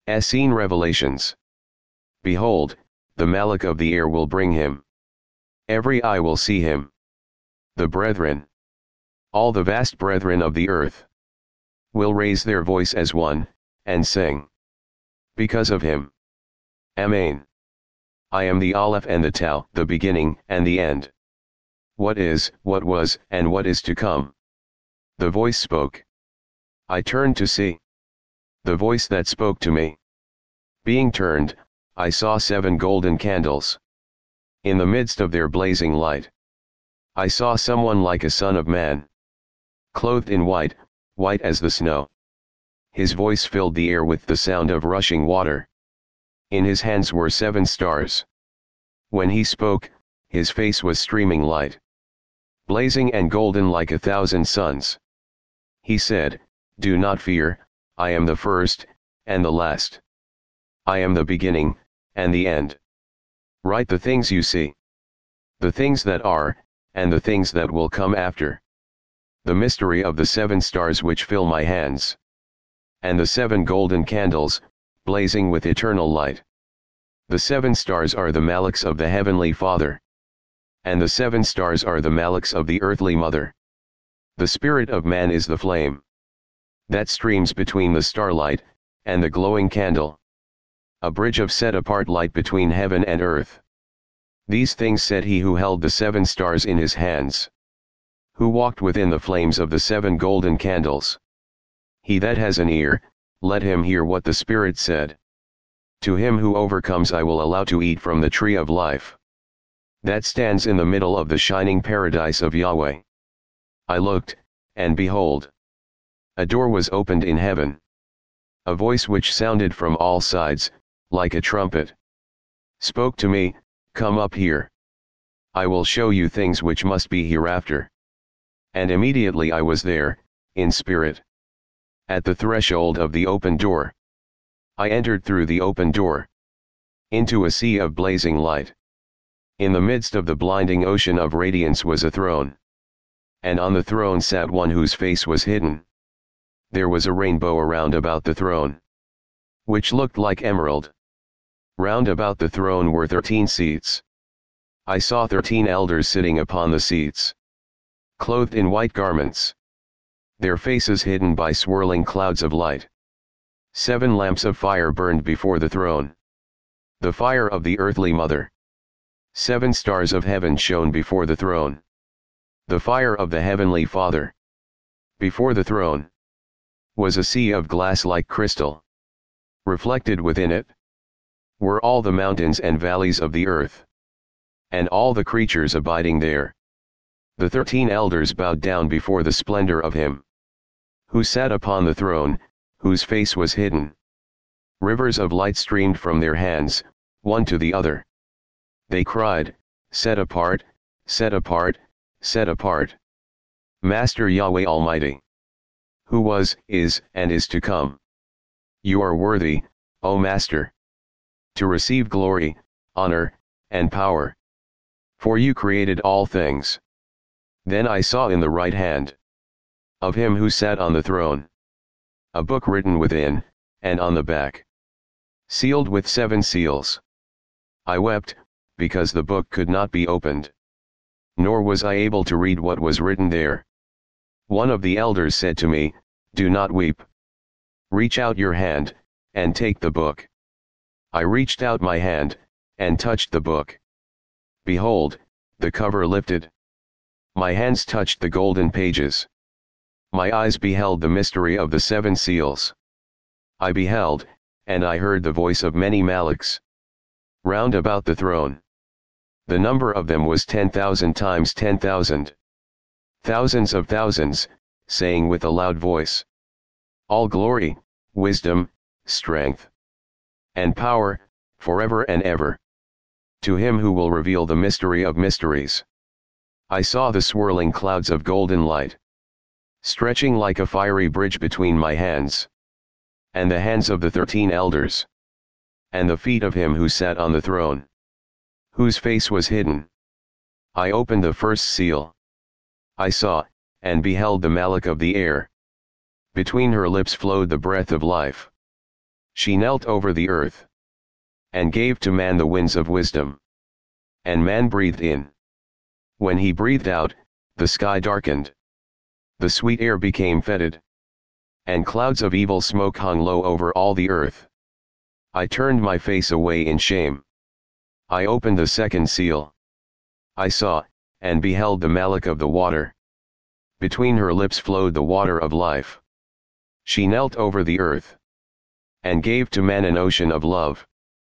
Essene Revelations. Behold, the Malak of the air will bring him. Every eye will see him. The brethren, all the vast brethren of the earth, will raise their voice as one, and sing. Because of him. Amen. I am the Aleph and the Tau, the beginning and the end. What is, what was, and what is to come. The voice spoke. I turned to see. The voice that spoke to me. Being turned, I saw 7 golden candles. In the midst of their blazing light, I saw someone like a son of man. Clothed in white, white as the snow. His voice filled the air with the sound of rushing water. In his hands were 7 stars. When he spoke, his face was streaming light. Blazing and golden like 1,000 suns. He said, Do not fear, I am the first, and the last. I am the beginning, and the end. Write the things you see. The things that are, and the things that will come after. The mystery of the 7 stars which fill my hands. And the 7 golden candles, blazing with eternal light. The 7 stars are the Malaks of the Heavenly Father. And the 7 stars are the Malaks of the earthly mother. The spirit of man is the flame that streams between the starlight, and the glowing candle. A bridge of set-apart light between heaven and earth. These things said he who held the 7 stars in his hands. Who walked within the flames of the 7 golden candles. He that has an ear, let him hear what the Spirit said. To him who overcomes I will allow to eat from the tree of life. That stands in the middle of the shining paradise of Yahweh. I looked, and behold. A door was opened in heaven. A voice which sounded from all sides, like a trumpet, spoke to me, Come up here. I will show you things which must be hereafter. And immediately I was there, in spirit. At the threshold of the open door. I entered through the open door. Into a sea of blazing light. In the midst of the blinding ocean of radiance was a throne. And on the throne sat one whose face was hidden. There was a rainbow around about the throne, which looked like emerald. Round about the throne were 13 seats. I saw 13 elders sitting upon the seats, clothed in white garments, their faces hidden by swirling clouds of light. 7 lamps of fire burned before the throne, the fire of the earthly mother. 7 stars of heaven shone before the throne, the fire of the heavenly Father. Before the throne was a sea of glass like crystal. Reflected within it were all the mountains and valleys of the earth, and all the creatures abiding there. The 13 elders bowed down before the splendor of him who sat upon the throne, whose face was hidden. Rivers of light streamed from their hands, one to the other. They cried, Set apart, set apart, set apart. Master Yahweh Almighty, who was, is, and is to come. You are worthy, O Master, to receive glory, honor, and power. For you created all things. Then I saw in the right hand of him who sat on the throne a book written within, and on the back, sealed with 7 seals. I wept, because the book could not be opened, nor was I able to read what was written there. One of the elders said to me, Do not weep. Reach out your hand, and take the book. I reached out my hand, and touched the book. Behold, the cover lifted. My hands touched the golden pages. My eyes beheld the mystery of the 7 seals. I beheld, and I heard the voice of many Malaks round about the throne. The number of them was 10,000 times 10,000. Thousands of thousands, saying with a loud voice, All glory, wisdom, strength, and power, forever and ever, to him who will reveal the mystery of mysteries. I saw the swirling clouds of golden light, stretching like a fiery bridge between my hands, and the hands of the 13 elders, and the feet of him who sat on the throne, whose face was hidden. I opened the first seal. I saw, and beheld the Malak of the air. Between her lips flowed the breath of life. She knelt over the earth, and gave to man the winds of wisdom. And man breathed in. When he breathed out, the sky darkened. The sweet air became fetid. And clouds of evil smoke hung low over all the earth. I turned my face away in shame. I opened the second seal. I saw, and beheld the Malak of the water. Between her lips flowed the water of life. She knelt over the earth, and gave to man an ocean of love.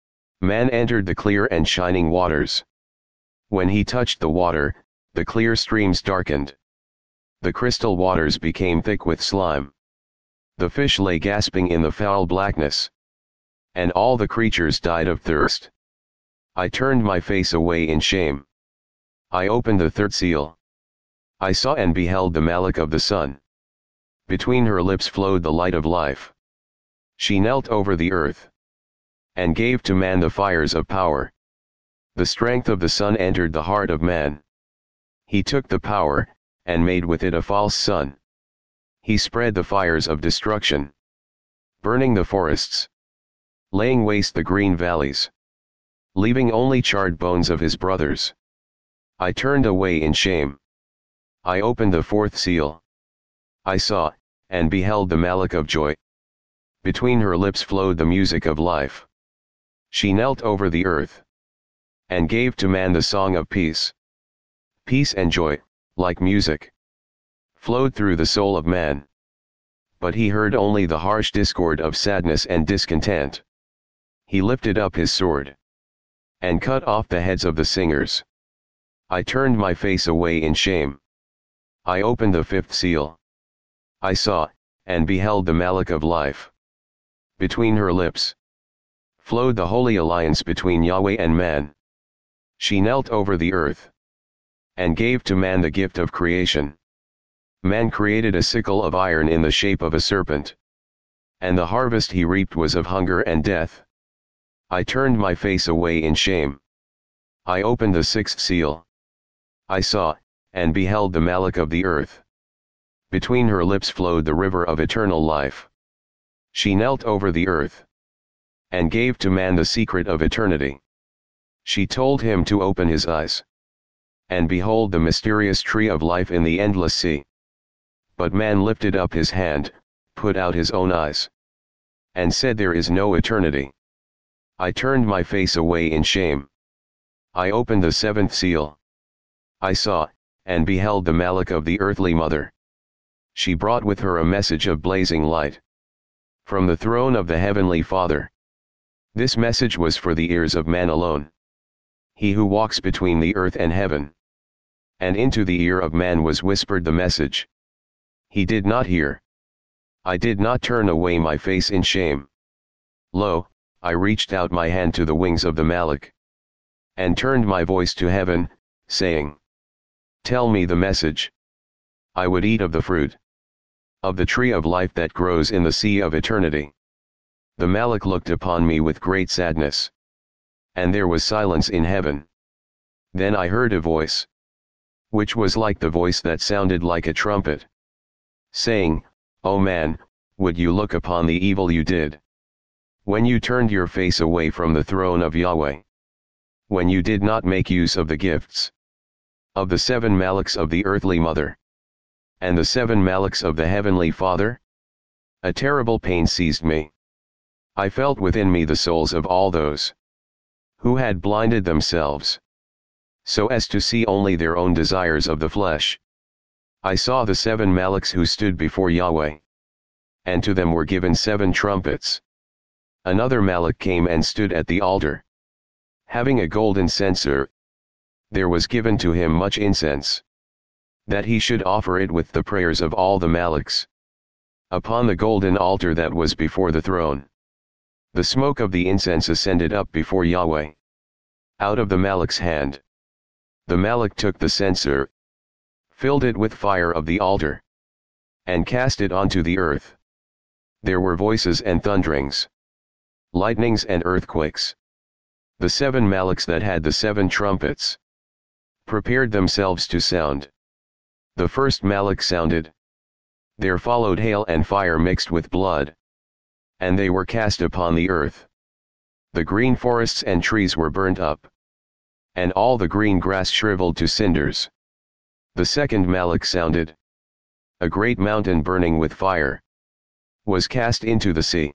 Man entered the clear and shining waters. When he touched the water, the clear streams darkened. The crystal waters became thick with slime. The fish lay gasping in the foul blackness. And all the creatures died of thirst. I turned my face away in shame. I opened the third seal. I saw and beheld the Malak of the sun. Between her lips flowed the light of life. She knelt over the earth, and gave to man the fires of power. The strength of the sun entered the heart of man. He took the power, and made with it a false sun. He spread the fires of destruction, burning the forests, laying waste the green valleys, leaving only charred bones of his brothers. I turned away in shame. I opened the fourth seal. I saw, and beheld the Malak of joy. Between her lips flowed the music of life. She knelt over the earth, and gave to man the song of peace. Peace and joy, like music, flowed through the soul of man. But he heard only the harsh discord of sadness and discontent. He lifted up his sword, and cut off the heads of the singers. I turned my face away in shame. I opened the fifth seal. I saw, and beheld the Malak of life. Between her lips flowed the holy alliance between Yahweh and man. She knelt over the earth, and gave to man the gift of creation. Man created a sickle of iron in the shape of a serpent. And the harvest he reaped was of hunger and death. I turned my face away in shame. I opened the sixth seal. I saw, and beheld the Malak of the earth. Between her lips flowed the river of eternal life. She knelt over the earth, and gave to man the secret of eternity. She told him to open his eyes, and behold the mysterious tree of life in the endless sea. But man lifted up his hand, put out his own eyes, and said, there is no eternity. I turned my face away in shame. I opened the seventh seal. I saw, and beheld the Malak of the earthly mother. She brought with her a message of blazing light from the throne of the heavenly Father. This message was for the ears of man alone. He who walks between the earth and heaven. And into the ear of man was whispered the message. He did not hear. I did not turn away my face in shame. Lo, I reached out my hand to the wings of the Malak, and turned my voice to heaven, saying, tell me the message. I would eat of the fruit of the tree of life that grows in the sea of eternity. The Malak looked upon me with great sadness. And there was silence in heaven. Then I heard a voice, which was like the voice that sounded like a trumpet, saying, O man, would you look upon the evil you did, when you turned your face away from the throne of Yahweh, when you did not make use of the gifts of the 7 Malaks of the earthly mother, and the 7 Malaks of the heavenly Father? A terrible pain seized me. I felt within me the souls of all those who had blinded themselves, so as to see only their own desires of the flesh. I saw the 7 Malaks who stood before Yahweh, and to them were given 7 trumpets. Another Malak came and stood at the altar, having a golden censer. There was given to him much incense, that he should offer it with the prayers of all the Malaks, upon the golden altar that was before the throne. The smoke of the incense ascended up before Yahweh, out of the Malak's hand. The Malak took the censer, filled it with fire of the altar, and cast it onto the earth. There were voices and thunderings, lightnings and earthquakes. The 7 Malaks that had the 7 trumpets prepared themselves to sound. The first Malak sounded. There followed hail and fire mixed with blood. and they were cast upon the earth. The green forests and trees were burnt up, and all the green grass shriveled to cinders. The second Malach sounded. A great mountain burning with fire was cast into the sea,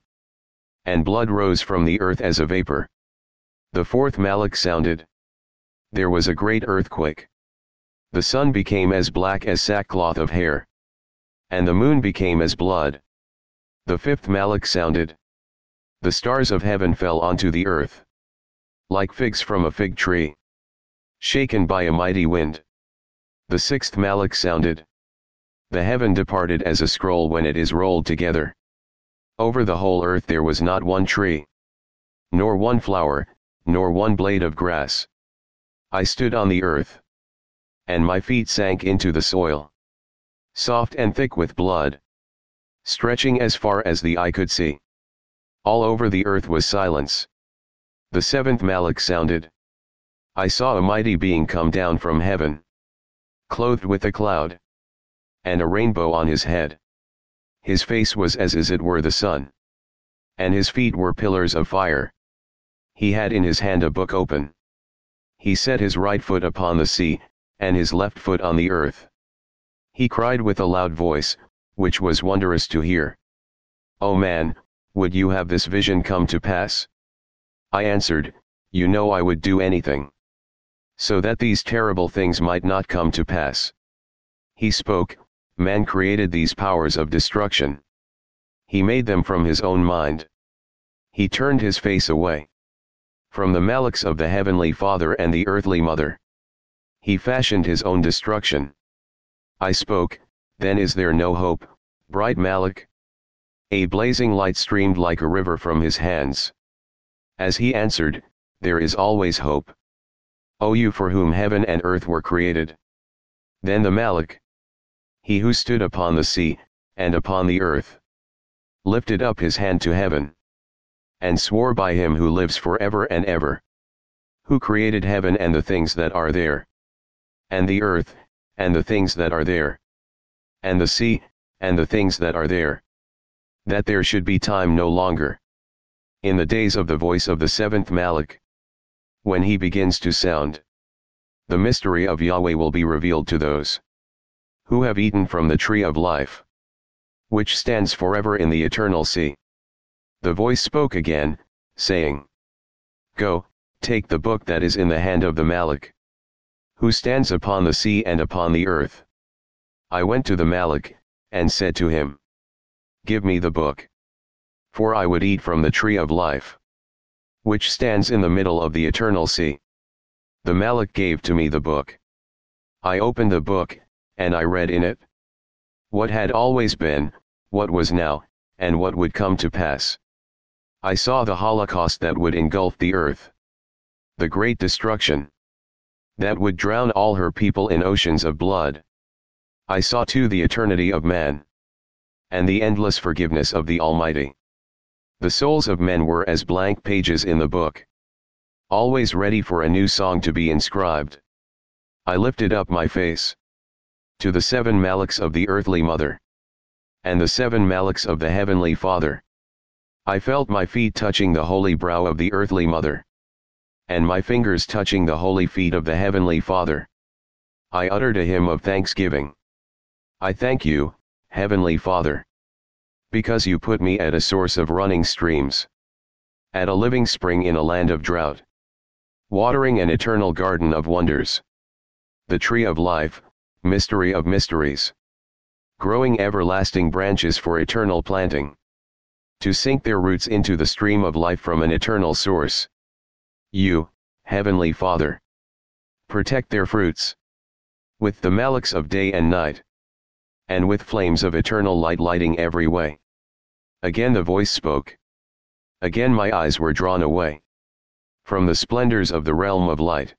and blood rose from the earth as a vapor. The fourth Malach sounded. There was a great earthquake. The sun became as black as sackcloth of hair, and the moon became as blood. The fifth Malach sounded. The stars of heaven fell onto the earth, like figs from a fig tree, shaken by a mighty wind. The sixth Malach sounded. The heaven departed as a scroll when it is rolled together. Over the whole earth there was not one tree, nor one flower, nor one blade of grass. I stood on the earth, and my feet sank into the soil, soft and thick with blood, stretching as far as the eye could see. All over the earth was silence. The seventh Malach sounded. I saw a mighty being come down from heaven, clothed with a cloud, and a rainbow on his head. His face was as it were the sun, and his feet were pillars of fire. He had in his hand a book open. He set his right foot upon the sea, and his left foot on the earth. He cried with a loud voice, which was wondrous to hear, "O man, would you have this vision come to pass?" I answered, "You know I would do anything, so that these terrible things might not come to pass." He spoke, "Man created these powers of destruction. He made them from his own mind. He turned his face away from the Malachs of the Heavenly Father and the Earthly Mother. He fashioned his own destruction." I spoke, "Then is there no hope, bright Malach?" A blazing light streamed like a river from his hands. As he answered, "There is always hope, O you for whom heaven and earth were created." Then the Malach, he who stood upon the sea, and upon the earth, lifted up his hand to heaven, and swore by him who lives forever and ever, who created heaven and the things that are there, and the earth, and the things that are there, and the sea, and the things that are there, that there should be time no longer. In the days of the voice of the seventh Malach, when he begins to sound, the mystery of Yahweh will be revealed to those who have eaten from the tree of life, which stands forever in the eternal sea. The voice spoke again, saying, "Go, take the book that is in the hand of the Malach, who stands upon the sea and upon the earth." I went to the Malach, and said to him, "Give me the book, for I would eat from the tree of life, which stands in the middle of the eternal sea." The Malach gave to me the book. I opened the book, and I read in it what had always been, what was now, and what would come to pass. I saw the Holocaust that would engulf the earth, the great destruction that would drown all her people in oceans of blood. I saw too the eternity of man, and the endless forgiveness of the Almighty. The souls of men were as blank pages in the book, always ready for a new song to be inscribed. I lifted up my face to the seven Malachs of the Earthly Mother, and the seven Malachs of the Heavenly Father. I felt my feet touching the holy brow of the Earthly Mother, and my fingers touching the holy feet of the Heavenly Father. I uttered a hymn of thanksgiving. I thank you, Heavenly Father, because you put me at a source of running streams, at a living spring in a land of drought, watering an eternal garden of wonders, the tree of life, mystery of mysteries, growing everlasting branches for eternal planting, to sink their roots into the stream of life from an eternal source. You, Heavenly Father, protect their fruits with the Malachs of day and night, and with flames of eternal light lighting every way. Again the voice spoke. Again my eyes were drawn away from the splendors of the realm of light.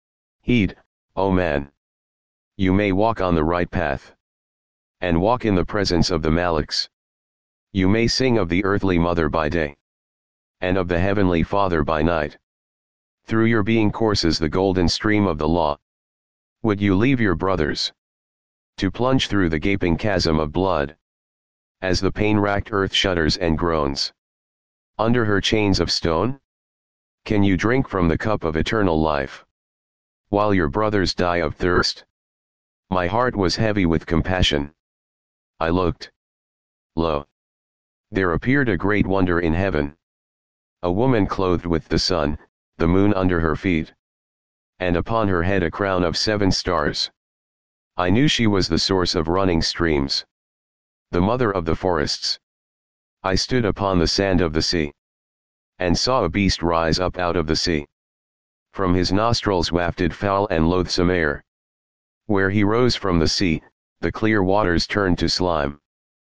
Heed, O man. You may walk on the right path, and walk in the presence of the Malachs. You may sing of the Earthly Mother by day, and of the Heavenly Father by night. Through your being courses the golden stream of the law. Would you leave your brothers to plunge through the gaping chasm of blood, as the pain-racked earth shudders and groans? Under her chains of stone? Can you drink from the cup of eternal life, while your brothers die of thirst? My heart was heavy with compassion. I looked. Lo! There appeared a great wonder in heaven. A woman clothed with the sun, the moon under her feet, and upon her head a crown of 7 stars. I knew she was the source of running streams, the mother of the forests. I stood upon the sand of the sea, and saw a beast rise up out of the sea. From his nostrils wafted foul and loathsome air. Where he rose from the sea, the clear waters turned to slime.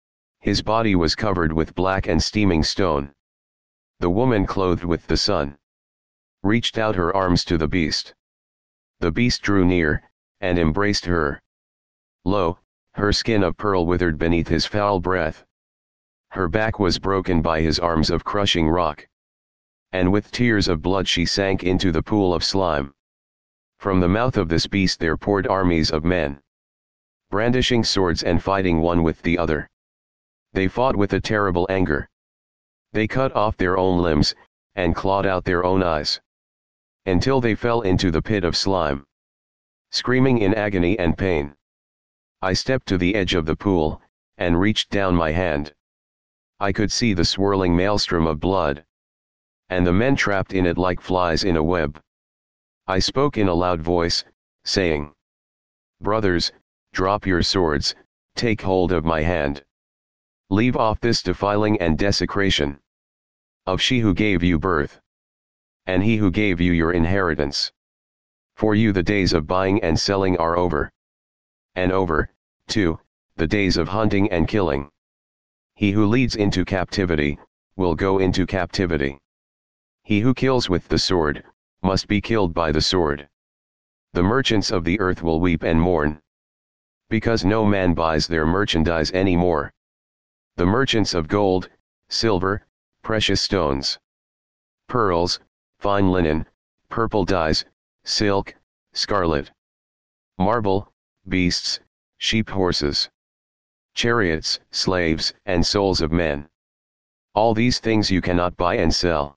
His body was covered with black and steaming stone. The woman clothed with the sun reached out her arms to the beast. The beast drew near, and embraced her. Lo, her skin of pearl withered beneath his foul breath. Her back was broken by his arms of crushing rock. And with tears of blood she sank into the pool of slime. From the mouth of this beast there poured armies of men, brandishing swords and fighting one with the other. They fought with a terrible anger. They cut off their own limbs, and clawed out their own eyes, until they fell into the pit of slime, screaming in agony and pain. I stepped to the edge of the pool, and reached down my hand. I could see the swirling maelstrom of blood, and the men trapped in it like flies in a web. I spoke in a loud voice, saying, "Brothers, drop your swords, take hold of my hand. Leave off this defiling and desecration of she who gave you birth, and he who gave you your inheritance. For you the days of buying and selling are over. And over, too, the days of hunting and killing. He who leads into captivity, will go into captivity. He who kills with the sword, must be killed by the sword. The merchants of the earth will weep and mourn, because no man buys their merchandise any more. The merchants of gold, silver, precious stones, pearls, fine linen, purple dyes, silk, scarlet, marble, beasts, sheep, horses, chariots, slaves, and souls of men. All these things you cannot buy and sell.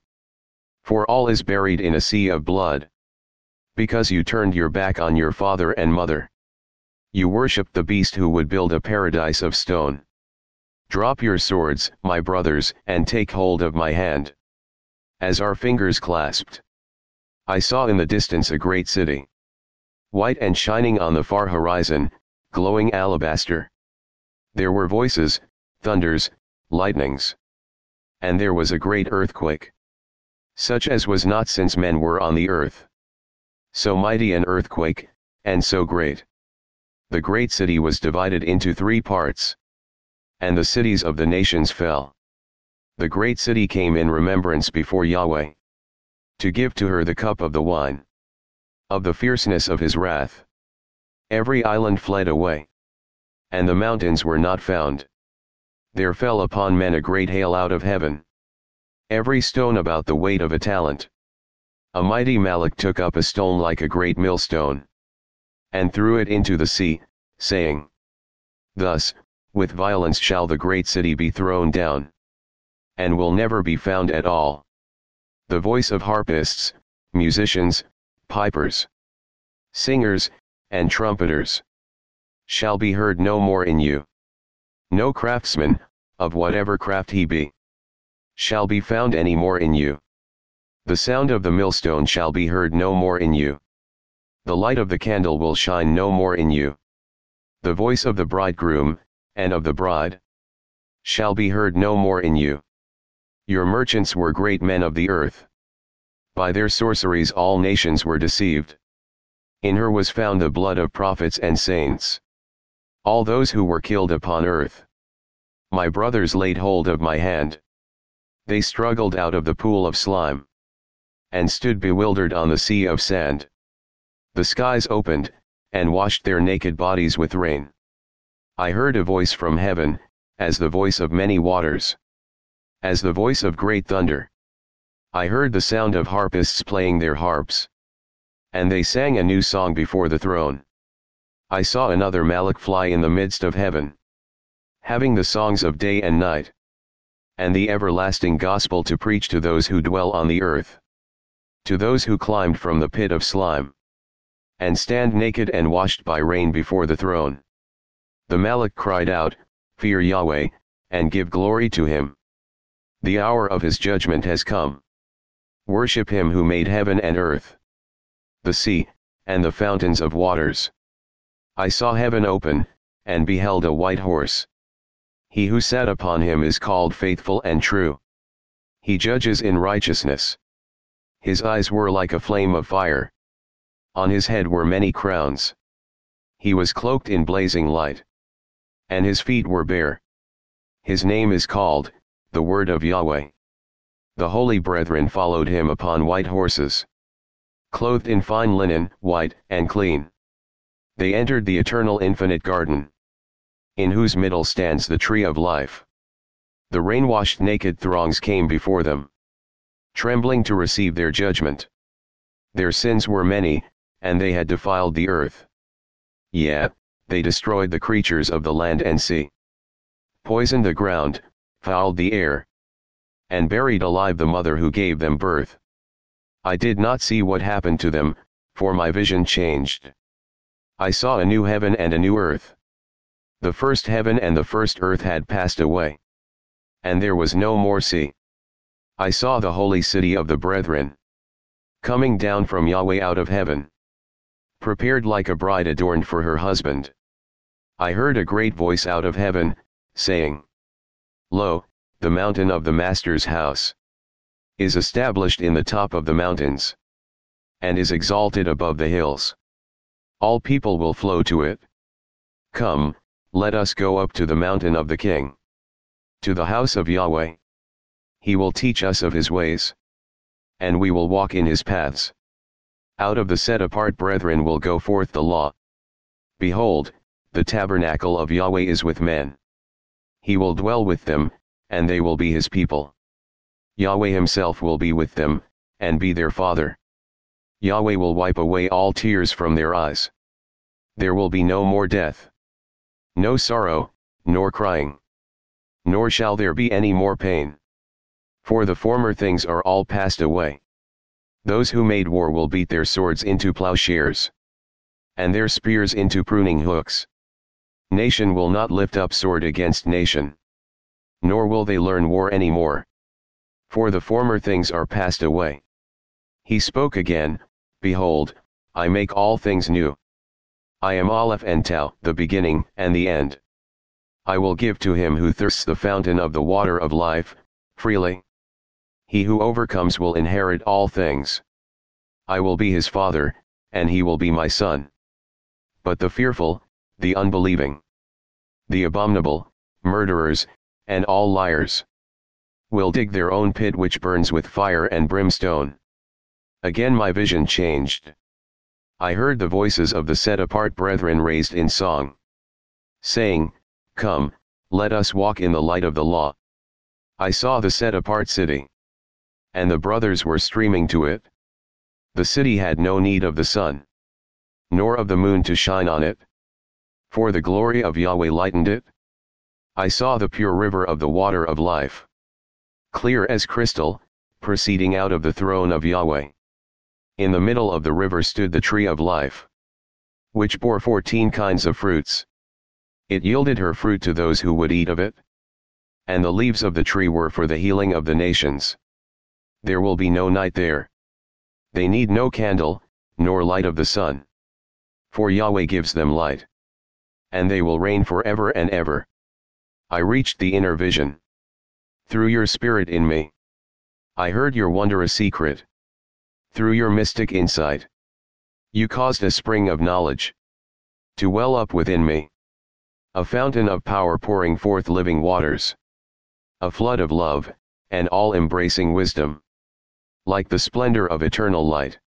For all is buried in a sea of blood. Because you turned your back on your father and mother. You worshipped the beast who would build a paradise of stone. Drop your swords, my brothers, and take hold of my hand." As our fingers clasped, I saw in the distance a great city, white and shining on the far horizon, glowing alabaster. There were voices, thunders, lightnings. And there was a great earthquake, such as was not since men were on the earth. So mighty an earthquake, and so great. The great city was divided into 3 parts. And the cities of the nations fell. The great city came in remembrance before Yahweh, to give to her the cup of the wine of the fierceness of his wrath. Every island fled away, and the mountains were not found. There fell upon men a great hail out of heaven, every stone about the weight of a talent. A mighty Malach took up a stone like a great millstone, and threw it into the sea, saying, "Thus, with violence shall the great city be thrown down, and will never be found at all." The voice of harpists, musicians, pipers, singers, and trumpeters shall be heard no more in you. No craftsman, of whatever craft he be, shall be found any more in you. The sound of the millstone shall be heard no more in you. The light of the candle will shine no more in you. The voice of the bridegroom, and of the bride, shall be heard no more in you. Your merchants were great men of the earth. By their sorceries all nations were deceived. In her was found the blood of prophets and saints, all those who were killed upon earth. My brothers laid hold of my hand. They struggled out of the pool of slime, and stood bewildered on the sea of sand. The skies opened, and washed their naked bodies with rain. I heard a voice from heaven, as the voice of many waters, as the voice of great thunder. I heard the sound of harpists playing their harps, and they sang a new song before the throne. I saw another Malach fly in the midst of heaven, having the songs of day and night. and the everlasting gospel to preach to those who dwell on the earth. To those who climbed from the pit of slime, and stand naked and washed by rain before the throne. The Malak cried out, "Fear Yahweh, and give glory to him. The hour of his judgment has come. Worship him who made heaven and earth, the sea, and the fountains of waters." I saw heaven open, and beheld a white horse. He who sat upon him is called Faithful and True. He judges in righteousness. His eyes were like a flame of fire. On his head were many crowns. He was cloaked in blazing light, and his feet were bare. His name is called, the Word of Yahweh. The holy brethren followed him upon white horses, clothed in fine linen, white and clean. They entered the eternal infinite garden, in whose middle stands the tree of life. The rain-washed naked throngs came before them, trembling to receive their judgment. Their sins were many, and they had defiled the earth. Yet, they destroyed the creatures of the land and sea, poisoned the ground, fouled the air, and buried alive the mother who gave them birth. I did not see what happened to them, for my vision changed. I saw a new heaven and a new earth. The first heaven and the first earth had passed away, and there was no more sea. I saw the holy city of the brethren, coming down from Yahweh out of heaven, prepared like a bride adorned for her husband. I heard a great voice out of heaven, saying, "Lo, the mountain of the Master's house is established in the top of the mountains, and is exalted above the hills. All people will flow to it. Come, let us go up to the mountain of the King, to the house of Yahweh. He will teach us of his ways, and we will walk in his paths. Out of the set-apart brethren will go forth the law. Behold, the tabernacle of Yahweh is with men. He will dwell with them, and they will be his people. Yahweh himself will be with them, and be their Father. Yahweh will wipe away all tears from their eyes. There will be no more death, no sorrow, nor crying, nor shall there be any more pain. For the former things are all passed away. Those who made war will beat their swords into plowshares, and their spears into pruning hooks. Nation will not lift up sword against nation, nor will they learn war any more. For the former things are passed away." He spoke again, "Behold, I make all things new. I am Aleph and Tau, the beginning and the end. I will give to him who thirsts the fountain of the water of life, freely. He who overcomes will inherit all things. I will be his father, and he will be my son. But the fearful, the unbelieving, the abominable, murderers, and all liars, will dig their own pit which burns with fire and brimstone." Again my vision changed. I heard the voices of the set-apart brethren raised in song, saying, "Come, let us walk in the light of the law." I saw the set-apart city, and the brothers were streaming to it. The city had no need of the sun, nor of the moon to shine on it, for the glory of Yahweh lightened it. I saw the pure river of the water of life, clear as crystal, proceeding out of the throne of Yahweh. In the middle of the river stood the tree of life, which bore 14 kinds of fruits. It yielded her fruit to those who would eat of it, and the leaves of the tree were for the healing of the nations. There will be no night there. They need no candle, nor light of the sun, for Yahweh gives them light, and they will reign forever and ever. I reached the inner vision. Through your spirit in me, I heard your wondrous secret. Through your mystic insight, you caused a spring of knowledge to well up within me, a fountain of power pouring forth living waters, a flood of love, and all-embracing wisdom, like the splendor of eternal light.